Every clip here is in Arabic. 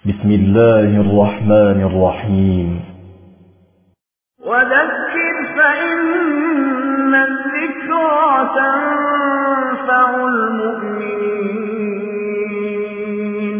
بسم الله الرحمن الرحيم. وذكر فإن الذكرى تنفع المؤمنين.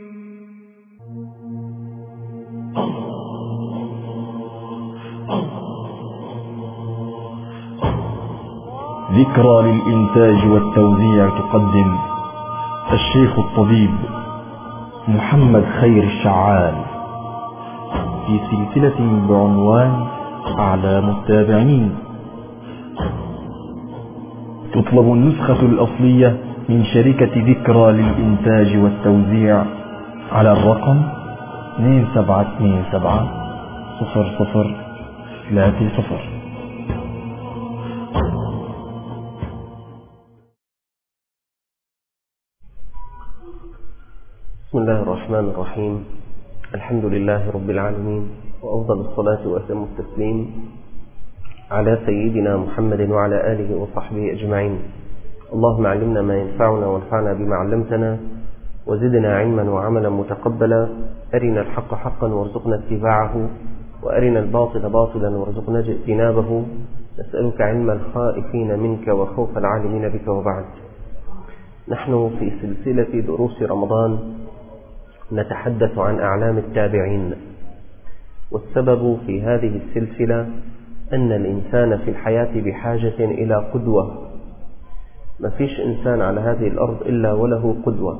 ذكرى للإنتاج والتوزيع تقدم الشيخ الطبيب محمد خير الشعال في سلسلة بعنوان أعلام التابعين. تطلب النسخة الأصلية من شركة ذكرى للإنتاج والتوزيع على الرقم 27270030. بسم الله الرحمن الرحيم. الحمد لله رب العالمين، وأفضل الصلاة وأتم التسليم على سيدنا محمد وعلى آله وصحبه أجمعين. اللهم علمنا ما ينفعنا وانفعنا بما علمتنا، وزدنا علما وعملا متقبلا. أرنا الحق حقا وارزقنا اتباعه، وأرنا الباطل باطلا وارزقنا اجتنابه. نسألك علم الخائفين منك وخوف العالمين بك. وبعد، نحن في سلسلة دروس رمضان نتحدث عن أعلام التابعين، والسبب في هذه السلسلة أن الإنسان في الحياة بحاجة إلى قدوة. ما فيش إنسان على هذه الأرض إلا وله قدوة،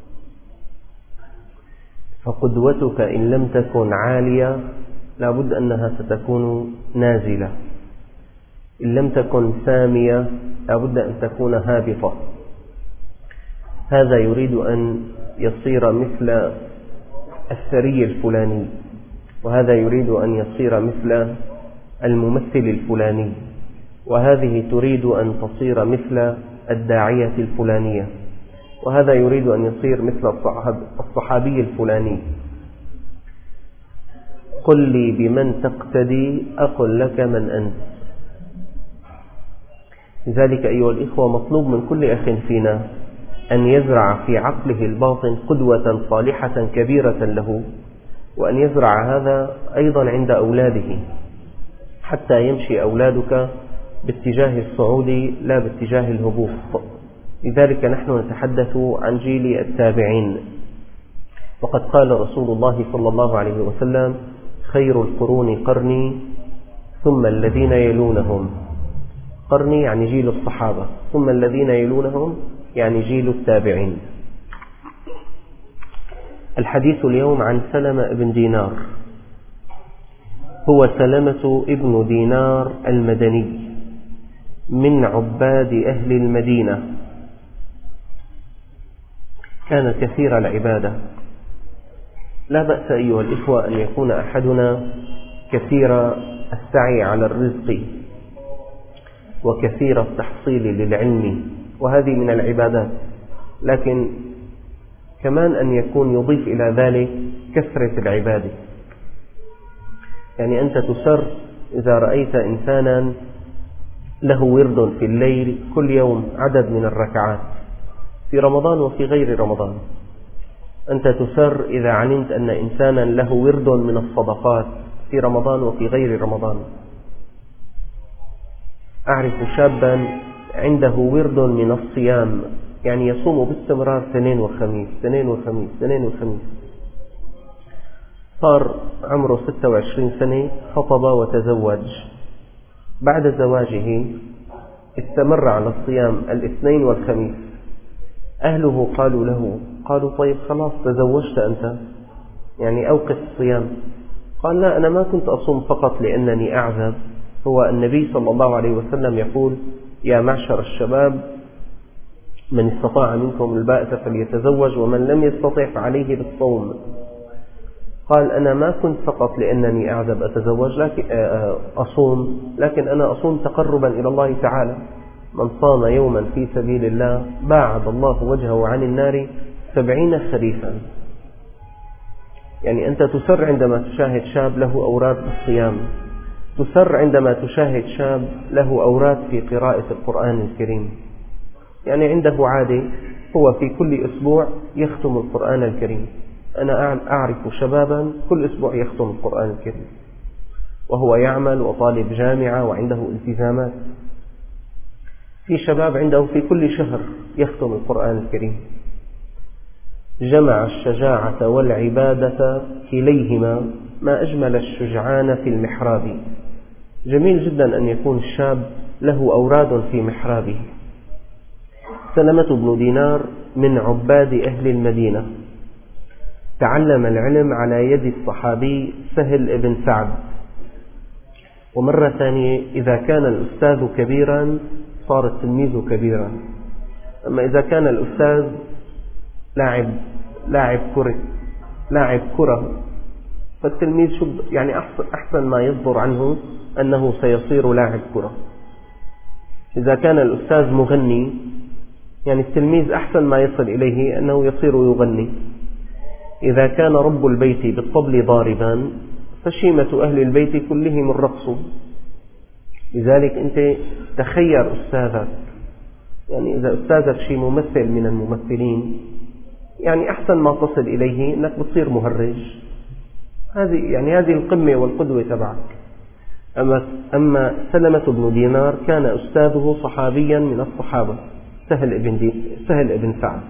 فقدوتك إن لم تكن عالية لابد أنها ستكون نازلة، إن لم تكن سامية لابد أن تكون هابطة. هذا يريد أن يصير مثل الثري الفلاني، وهذا يريد أن يصير مثل الممثل الفلاني، وهذه تريد أن تصير مثل الداعية الفلانية، وهذا يريد أن يصير مثل الصحابي الفلاني. قل لي بمن تقتدي أقل لك من أنت. لذلك أيها الإخوة، مطلوب من كل أخ فينا أن يزرع في عقله الباطن قدوة صالحة كبيرة له، وأن يزرع هذا أيضا عند أولاده، حتى يمشي أولادك باتجاه الصعود لا باتجاه الهبوط. لذلك نحن نتحدث عن جيل التابعين، وقد قال رسول الله صلى الله عليه وسلم: خير القرون قرني ثم الذين يلونهم. قرني يعني جيل الصحابة، ثم الذين يلونهم يعني جيل التابعين. الحديث اليوم عن سلمة بن دينار. هو سلمة ابن دينار المدني من عباد أهل المدينة، كان كثير العبادة. لا بأس أيها الإخوة أن يكون أحدنا كثير السعي على الرزق وكثير التحصيل للعلم، وهذه من العبادات، لكن كمان أن يكون يضيف إلى ذلك كثرة العبادة. يعني أنت تسر إذا رأيت إنسانا له ورد في الليل كل يوم عدد من الركعات، في رمضان وفي غير رمضان. أنت تسر إذا علمت أن إنسانا له ورد من الصدقات في رمضان وفي غير رمضان. أعرف شابا عنده ورد من الصيام، يعني يصوم باستمرار اثنين وخميس. صار عمره 26 سنة، خطب وتزوج. بعد زواجه استمر على الصيام الاثنين والخميس. أهله قالوا له، طيب خلاص تزوجت أنت، يعني أوقف الصيام. قال: لا، أنا ما كنت أصوم فقط لأنني أعزب. هو النبي صلى الله عليه وسلم يقول: يا معشر الشباب، من استطاع منكم الباءة فليتزوج، ومن لم يستطع فعليه بالصوم. قال: أنا ما كنت فقط لأنني أعزب أتزوج، لكن أصوم، لكن أنا أصوم تقربا إلى الله تعالى. من صام يوما في سبيل الله باعد الله وجهه عن النار 70 خريفا. يعني أنت تسر عندما تشاهد شاب له أوراد بالصيام، تسر عندما تشاهد شاب له أوراد في قراءة القرآن الكريم. يعني عنده عادة، هو في كل أسبوع يختم القرآن الكريم، أنا أعرف شبابا كل أسبوع يختم القرآن الكريم، وهو يعمل وطالب جامعة وعنده التزامات. في شباب عنده في كل شهر يختم القرآن الكريم. جمع الشجاعة والعبادة كليهما، ما أجمل الشجعان في المحراب. جميل جدا أن يكون الشاب له أوراد في محرابه. سلمة بن دينار من عباد أهل المدينة، تعلم العلم على يد الصحابي سهل بن سعد. ومرة ثانية إذا كان الأستاذ كبيرا صار التلميذ كبيرا، أما إذا كان الأستاذ لاعب كرة فالتلميذ يعني أحسن ما يصدر عنه أنه سيصير لاعب كرة. إذا كان الأستاذ مغني يعني التلميذ أحسن ما يصل إليه أنه يصير يغني. إذا كان رب البيت بالطبل ضاربا فشيمة أهل البيت كلهم الرقص. لذلك أنت تخير أستاذك، يعني إذا أستاذك شيء ممثل من الممثلين يعني أحسن ما تصل إليه أنك بتصير مهرج. هذه القمة والقدوة تبعك. أما سلمة بن دينار كان أستاذه صحابيا من الصحابة سهل بن سعد.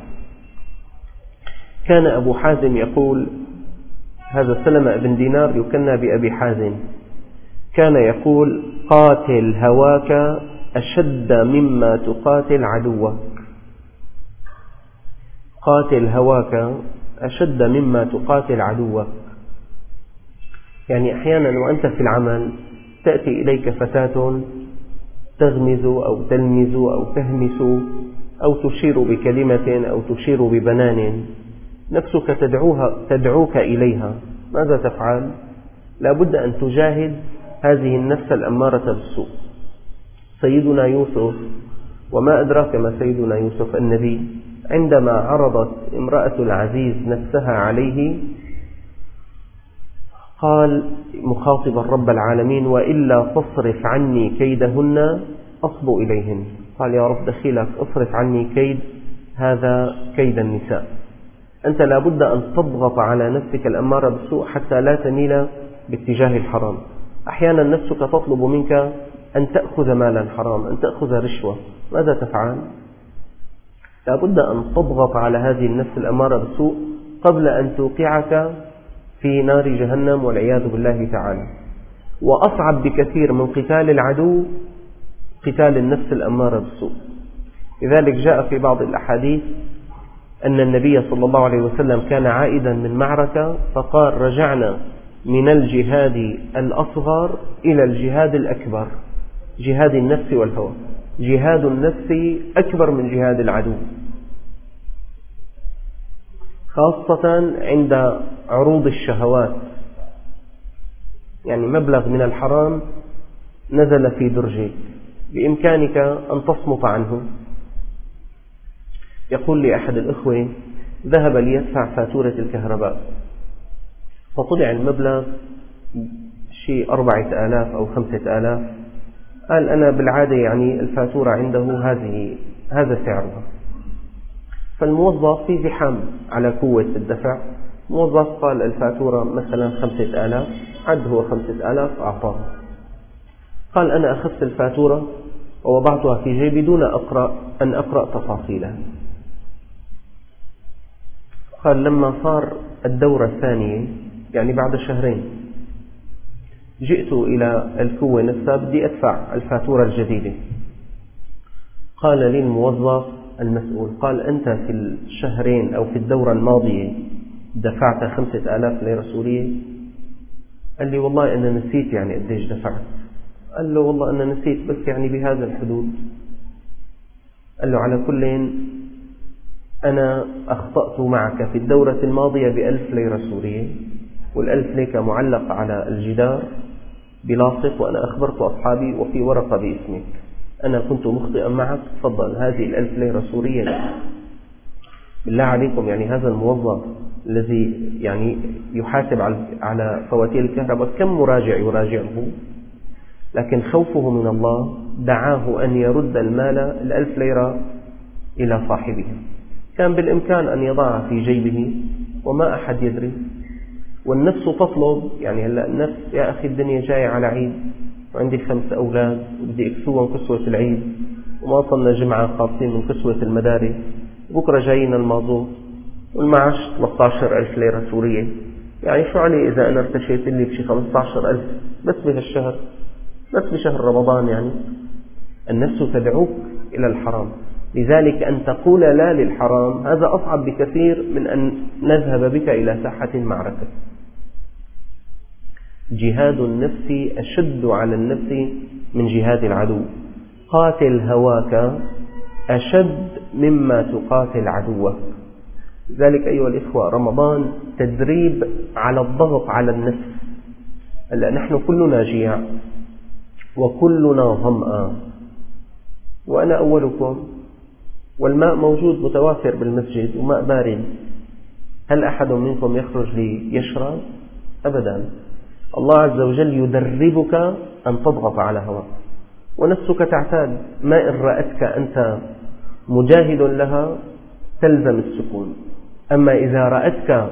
كان أبو حازم يقول، هذا سلمة بن دينار يكنى بأبي حازم، كان يقول: قاتل هواك أشد مما تقاتل عدوك. قاتل هواك أشد مما تقاتل عدوك. يعني أحيانا وأنت في العمل تأتي إليك فتاة تغمز أو تلمز أو تهمس أو تشير بكلمة أو تشير ببنان، نفسك تدعوك إليها، ماذا تفعل؟ لا بد أن تجاهد هذه النفس الأمارة بالسوء. سيدنا يوسف، وما أدراك ما سيدنا يوسف النبي، عندما عرضت امرأة العزيز نفسها عليه قال مخاطبا رب العالمين: وإلا تصرف عني كيدهن أصب إليهن. قال: يا رب دخيلك اصرف عني كيد النساء. أنت لا بد أن تضغط على نفسك الأمارة بالسوء حتى لا تميل باتجاه الحرام. أحيانا نفسك تطلب منك أن تأخذ مالا حرام، أن تأخذ رشوة، ماذا تفعل؟ لا بد أن تضغط على هذه النفس الأمارة بالسوء قبل أن توقعك في نار جهنم والعياذ بالله تعالى. وأصعب بكثير من قتال العدو قتال النفس الأمارة بالسوء. لذلك جاء في بعض الأحاديث أن النبي صلى الله عليه وسلم كان عائدا من معركة فقال: رجعنا من الجهاد الأصغر إلى الجهاد الأكبر، جهاد النفس والهوى. جهاد النفس أكبر من جهاد العدو، خاصة عند عروض الشهوات. يعني مبلغ من الحرام نزل في درجك، بإمكانك أن تصمت عنه. يقول لي أحد الإخوة: ذهب ليدفع فاتورة الكهرباء فطلع المبلغ شيء 4000 أو 5000. قال: أنا بالعادة يعني الفاتورة عنده هذا سعرها. فالموظف في زحام على قوة الدفع، موظف قال الفاتورة مثلا 5000، عد هو 5000 أعطاه. قال: أنا أخذت الفاتورة ووضعتها في جيبي دون أن أقرأ تفاصيلها. قال: لما صار الدورة الثانية يعني بعد شهرين جئت إلى الكوة نفسها بدي أدفع الفاتورة الجديدة. قال لي الموظف المسؤول: قال: أنت في الشهرين أو في الدورة الماضية دفعت 5000 ليرة سورية؟ قال لي: والله أنا نسيت يعني قديش دفعت. قال له: والله أنا نسيت بس يعني بهذا الحدود. قال له: على كل أنا أخطأت معك في الدورة الماضية ب1000 ليرة سورية، وال1000 ليرة معلق على الجدار بلاصق، وأنا أخبرت أصحابي وفي ورقة باسمك. أنا كنت مخطئا معك، تفضل هذه 1000 ليرة سورية لك. بالله عليكم، يعني هذا الموظف الذي يعني يحاسب على فواتير الكهرباء كم مراجع يراجعه، لكن خوفه من الله دعاه أن يرد المال 1000 ليرة إلى صاحبها. كان بالإمكان أن يضعها في جيبه وما أحد يدري. والنفس تطلب، يعني هلأ النفس يا أخي الدنيا جاية على عيد وعندي 5 أولاد وبدي أكسوهم كسوة العيد وما وصلنا جمعة خاصين من كسوة المدارس، بكرة جاينا المازوت والمعاش 13,000 ليرة سورية، يعني شو علي إذا أنا ارتشيت لي بشي 15,000 بس بهالشهر، بس بشهر رمضان. يعني النفس تدعوك إلى الحرام، لذلك أن تقول لا للحرام هذا أصعب بكثير من أن نذهب بك إلى ساحة المعركة. جهاد النفس أشد على النفس من جهاد العدو. قاتل هواك أشد مما تقاتل عدوك. لذلك أيها الإخوة رمضان تدريب على الضغط على النفس. هلا نحن كلنا جياع وكلنا ظمآن وأنا أولكم، والماء موجود متوافر بالمسجد وماء بارد، هل أحد منكم يخرج ليشرب؟ أبدا. الله عز وجل يدربك أن تضغط على هواك، ونفسك تعتاد. ما إن رأتك أنت مجاهد لها تلزم السكون، أما إذا رأتك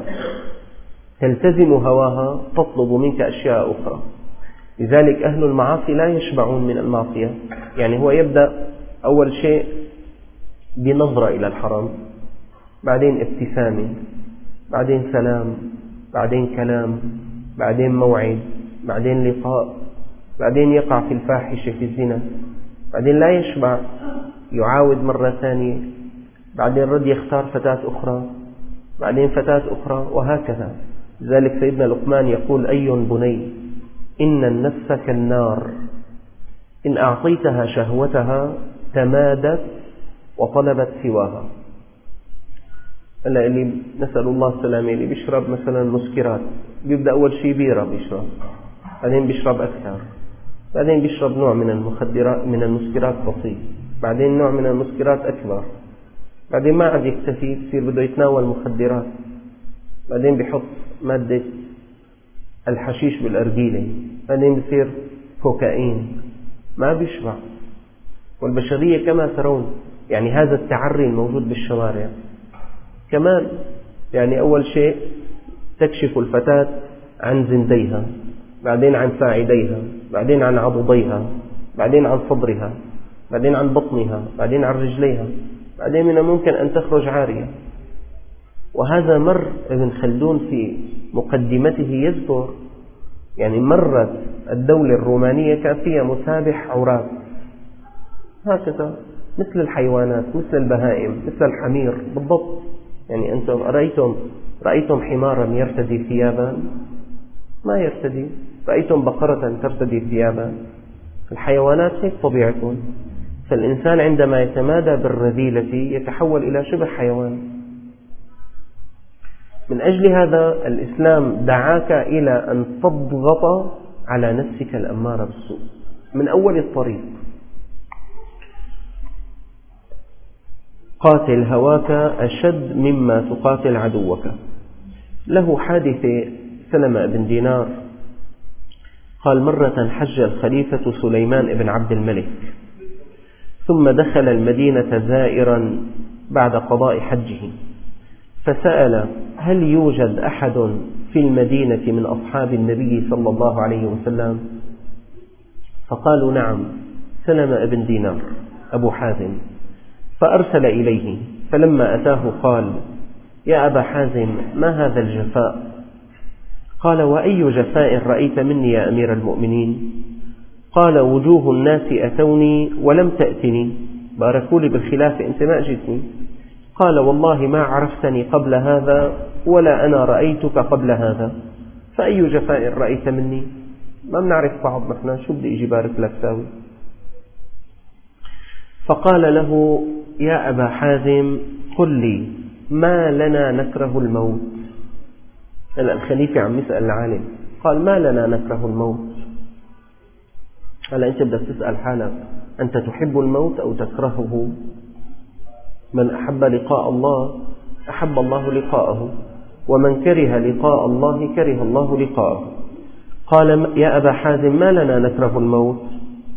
تلتزم هواها تطلب منك أشياء أخرى. لذلك أهل المعاصي لا يشبعون من المعصية. يعني هو يبدأ أول شيء بنظرة إلى الحرام، بعدين ابتسامة، بعدين سلام، بعدين كلام، بعدين موعد، بعدين لقاء، بعدين يقع في الفاحشة في الزنا، بعدين لا يشبع يعاود مرة ثانية، بعدين رد يختار فتاة أخرى، بعدين فتاة أخرى، وهكذا. لذلك سيدنا لقمان يقول: أي بني إن النفس كالنار إن أعطيتها شهوتها تمادت وطلبت سواها. هلا اللي نسأل الله السلامة اللي بيشرب مثلا مسكرات بيبدأ أول شيء بيرة بيشرب، بعدين بيشرب أكثر، بعدين بيشرب نوع من المخدرات من المسكرات بسيط، بعدين نوع من المسكرات أكبر، بعدين ما عاد يكتفي بصير بده يتناول مخدرات، بعدين بيحط مادة الحشيش بالأرجيلة، بعدين بصير كوكايين، ما بيشبع. والبشرية كما ترون يعني هذا التعري الموجود بالشوارع كمان. يعني أول شيء تكشف الفتاة عن زنديها، بعدين عن ساعديها، بعدين عن عضديها، بعدين عن صدرها، بعدين عن بطنها، بعدين عن رجليها، بعدين من الممكن أن تخرج عارية. وهذا مر ابن خلدون في مقدمته يذكر يعني مرت الدولة الرومانية كان فيها مسابح عورات هكذا مثل الحيوانات، مثل البهائم، مثل الحمير بالضبط. يعني أنتم رأيتم حمارا يرتدي ثيابا؟ ما يرتدي. رأيتم بقرة ترتدي ثيابا؟ الحيوانات هيك طبيعتهم. فالإنسان عندما يتمادى بالرذيلة يتحول إلى شبه حيوان. من أجل هذا الإسلام دعاك إلى أن تضغط على نفسك الأمارة بالسوء من أول الطريق. قاتل هواك أشد مما تقاتل عدوك. له حادثة سلمة بن دينار قال: مرة حج الخليفة سليمان بن عبد الملك، ثم دخل المدينة زائرا بعد قضاء حجه، فسأل: هل يوجد أحد في المدينة من أصحاب النبي صلى الله عليه وسلم؟ فقالوا: نعم، سلمة بن دينار أبو حازم. فأرسل إليه، فلما أتاه قال: يا أبا حازم، ما هذا الجفاء؟ قال: وأي جفاء رأيت مني يا أمير المؤمنين؟ قال: وجوه الناس أتوني ولم تأتني، باركوا لي بالخلافة أنت ما أجتني. قال: والله ما عرفتني قبل هذا ولا أنا رأيتك قبل هذا، فأي جفاء رأيت مني؟ ما بنعرف بعض نحن، شو بدي إجي بارك لك ساوي؟ فقال له: يا أبا حازم، قل لي ما لنا نكره الموت. هلأ الخليفة عم يسأل العالم، قال: ما لنا نكره الموت؟ هلأ أنت بدك تسأل حالك، أنت تحب الموت أو تكرهه؟ من أحب لقاء الله أحب الله لقاءه، ومن كره لقاء الله كره الله لقاءه. قال: يا أبا حازم، ما لنا نكره الموت؟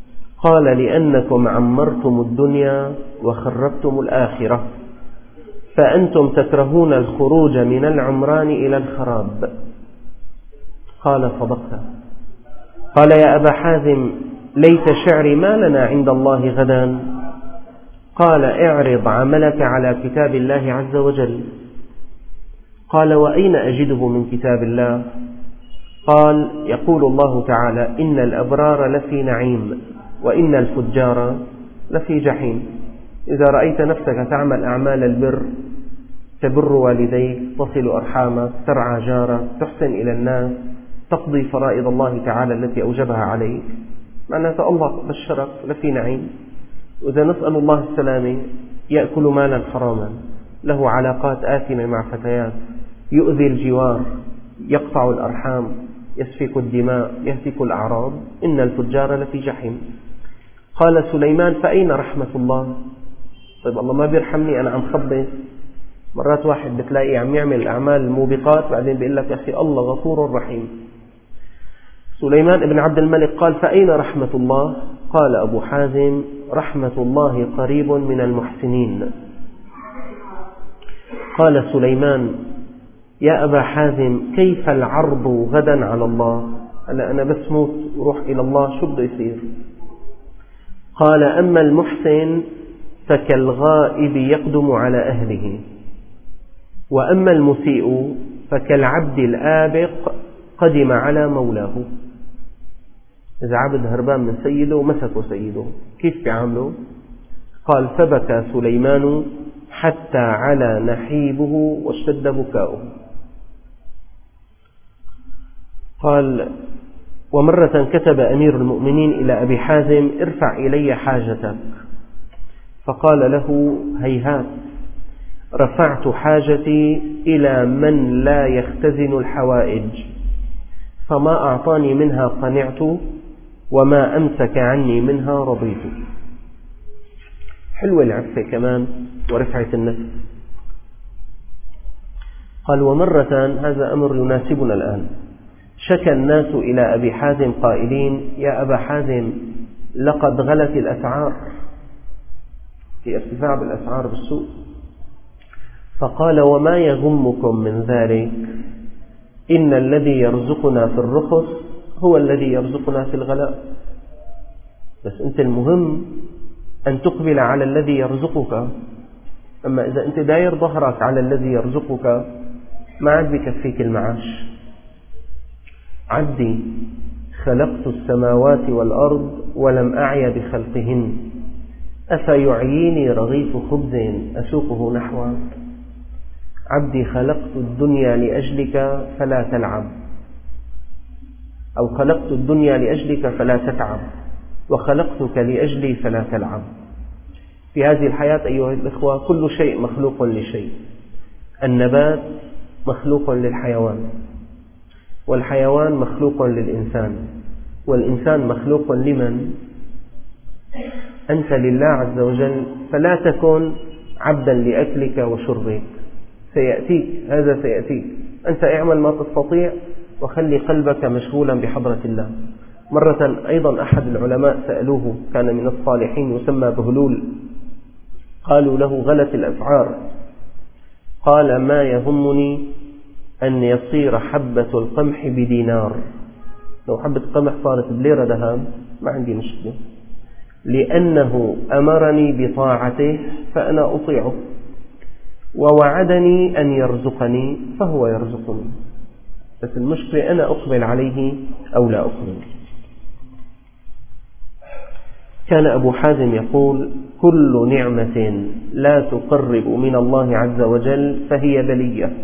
قال: لأنكم عمرتم الدنيا وخربتم الآخرة، فأنتم تكرهون الخروج من العمران إلى الخراب. قال صدقت. قال يا أبا حازم ليت شعري ما لنا عند الله غدا. قال اعرض عملك على كتاب الله عز وجل. قال وأين أجده من كتاب الله؟ قال يقول الله تعالى إن الأبرار لفي نعيم وإن الفجار لفي جحيم. إذا رأيت نفسك تعمل أعمال البر، تبر والديك، تصل أرحامك، ترعى جارك، تحسن إلى الناس، تقضي فرائض الله تعالى التي أوجبها عليك، معناته الله بشرك لفي نعيم. وإذا نسأل الله السلامة يأكل مالا حراما، له علاقات آثمة مع فتيات، يؤذي الجوار، يقطع الأرحام، يسفك الدماء، يهتك الأعراض، إن الفجار لفي جحيم. قال سليمان فأين رحمة الله؟ طيب الله ما بيرحمني أنا عم خبص؟ مرات واحد بتلاقي عم يعمل أعمال الموبقات بعدين بيقول لك يا أخي الله غفور رحيم. سليمان بن عبد الملك قال فأين رحمة الله؟ قال أبو حازم رحمة الله قريب من المحسنين. قال سليمان يا أبا حازم كيف العرض غدا على الله؟ أنا بس موت وروح إلى الله شو بده يصير؟ قال أما المحسن فكالغائب يقدم على أهله، وأما المسيء فكالعبد الآبق قدم على مولاه. إذا عبد هربان من سيده ومسكه سيده كيف بيعامله؟ قال فبكى سليمان حتى على نحيبه واشتد بكاؤه. قال ومرة كتب أمير المؤمنين إلى أبي حازم ارفع إلي حاجتك، فقال له هيهات، رفعت حاجتي إلى من لا يختزن الحوائج، فما أعطاني منها قنعت وما أمسك عني منها رضيت. حلوة العفة كمان ورفعة النفس. قال ومرة هذا أمر يناسبنا الآن، شكى الناس إلى أبي حازم قائلين يا أبا حازم لقد غلت الأسعار، في ارتفاع بالأسعار بالسوق. فقال وما يغمكم من ذلك؟ إن الذي يرزقنا في الرخص هو الذي يرزقنا في الغلاء. بس أنت المهم أن تقبل على الذي يرزقك. أما إذا أنت داير ظهرك على الذي يرزقك ما عاد بكفيك المعاش. عبدي خلقت السماوات والأرض ولم أعي بخلقهن، أفيعيني رغيف خبز أسوقه نحوك؟ عبدي خلقت الدنيا لأجلك فلا تلعب، أو خلقت الدنيا لأجلك فلا تتعب، وخلقتك لأجلي فلا تلعب. في هذه الحياة أيها الإخوة كل شيء مخلوق لشيء. النبات مخلوق للحيوان، والحيوان مخلوق للإنسان، والإنسان مخلوق لمن؟ أنت لله عز وجل، فلا تكن عبدا لأكلك وشربك. سيأتيك هذا سيأتيك، أنت اعمل ما تستطيع وخلي قلبك مشغولا بحضرة الله. مرة أيضا أحد العلماء سألوه، كان من الصالحين يسمى بهلول، قالوا له غلت الأسعار، قال ما يهمني أن يصير حبة القمح بدينار. لو حبة قمح صارت بليرة ذهب ما عندي مشكلة، لأنه أمرني بطاعته فأنا أطيعه، ووعدني أن يرزقني فهو يرزقني، بس المشكلة أنا أقبل عليه أو لا أقبل. كان أبو حازم يقول كل نعمة لا تقرب من الله عز وجل فهي بلية.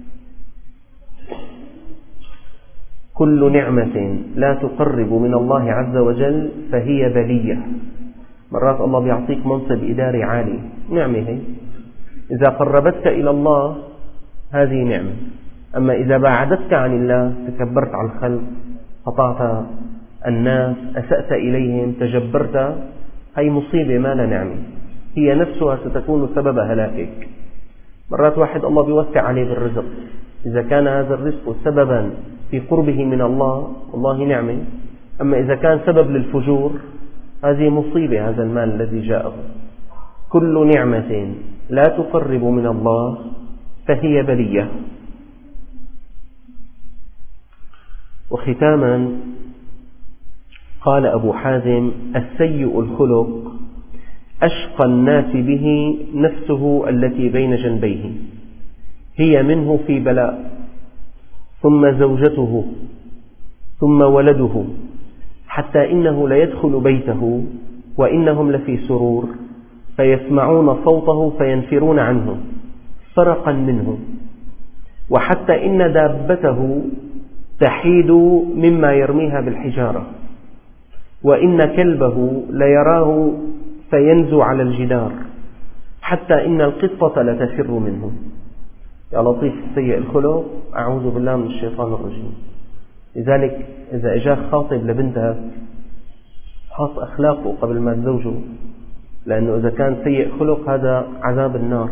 كل نعمة لا تقرب من الله عز وجل فهي بلية. مرات الله بيعطيك منصب إداري عالي، نعمة هي، إذا قربتك إلى الله هذه نعمة. أما إذا بعدتك عن الله، تكبرت على الخلق، قطعت الناس، أسأت إليهم، تجبرت، هي مصيبة ما لا نعمة، هي نفسها ستكون سبب هلاكك. مرات واحد الله بيوسع عليه بالرزق، إذا كان هذا الرزق سببا في قربه من الله والله نعمة. أما إذا كان سبب للفجور هذه مصيبة، هذا المال الذي جاءه. كل نعمة لا تقرب من الله فهي بلية. وختاما قال أبو حازم: السيء الخلق أشقى الناس به نفسه التي بين جنبيه، هي منه في بلاء، ثم زوجته، ثم ولده، حتى إنه ليدخل بيته وإنهم لفي سرور فيسمعون صوته فينفرون عنه فرقا منه، وحتى إن دابته تحيد مما يرميها بالحجارة، وإن كلبه ليراه فينزو على الجدار، حتى إن القطة لتفر منه. يا لطيف السيء الخلق، أعوذ بالله من الشيطان الرجيم. لذلك إذا أجاك خاطب لبنتك حط أخلاقه قبل ما تزوجه، لأنه إذا كان سيء خلق هذا عذاب النار.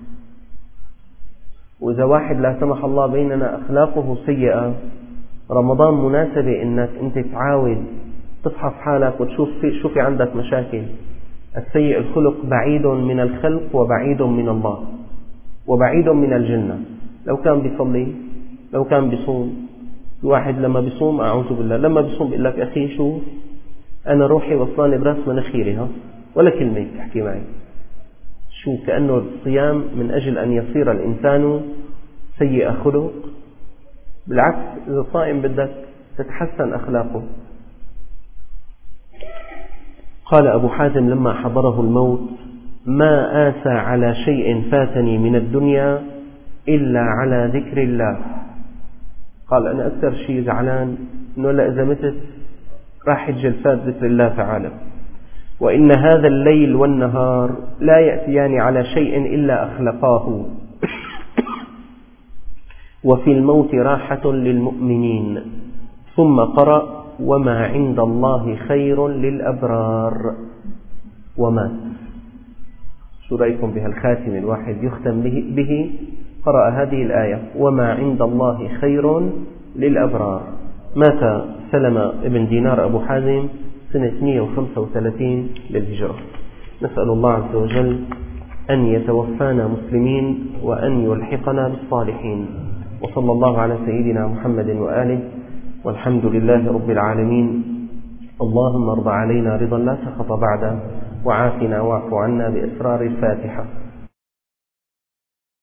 وإذا واحد لا سمح الله بيننا أخلاقه سيئة، رمضان مناسبة إنك أنت تعاود تفحص حالك وتشوف شو في عندك مشاكل. السيء الخلق بعيد من الخلق وبعيد من الله وبعيد من الجنة. لو كان بيصلي، لو كان بيصوم، الواحد لما بيصوم أعوذ بالله، لما بيصوم بيقول لك أخي شو أنا روحي وصلاني براس مناخيري ولا كلمة تحكي معي. شو كأنه الصيام من أجل أن يصير الإنسان سيء خلق؟ بالعكس، إذا صائم بدك تتحسن أخلاقه. قال أبو حازم لما حضره الموت: ما آسى على شيء فاتني من الدنيا إلا على ذكر الله. قال أنا أكثر شيء زعلان أنه إذا متت راح جلسات ذكر الله تعالى، وإن هذا الليل والنهار لا يأتيان على شيء إلا أخلقاه، وفي الموت راحة للمؤمنين. ثم قرأ: وما عند الله خير للأبرار. ومات. شو رأيكم بهالخاتم الواحد يختم به؟ قرأ هذه الآية: وما عند الله خير للأبرار. مات سلمة بن دينار أبو حازم سنة 135 للهجرة. نسأل الله عز وجل أن يتوفانا مسلمين وأن يلحقنا بالصالحين. وصلى الله على سيدنا محمد وآله، والحمد لله رب العالمين. اللهم ارض علينا رضا لا سخط بعده، وعافنا واعف عنا بأسرار الفاتحة.